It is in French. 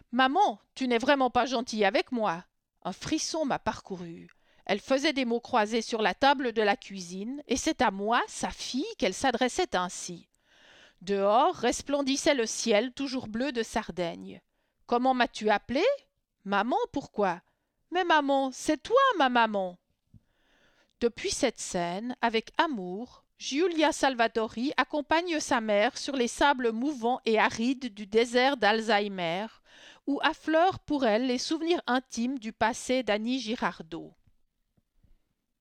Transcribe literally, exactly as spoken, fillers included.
Maman, tu n'es vraiment pas gentille avec moi. Un frisson m'a parcouru. Elle faisait des mots croisés sur la table de la cuisine, et c'est à moi, sa fille, qu'elle s'adressait ainsi. Dehors resplendissait le ciel toujours bleu de Sardaigne. Comment m'as-tu appelé? Maman, pourquoi? Mais maman, c'est toi, ma maman. Depuis cette scène, avec amour, Giulia Salvatori accompagne sa mère sur les sables mouvants et arides du désert d'Alzheimer, où affleurent pour elle les souvenirs intimes du passé d'Annie Girardot.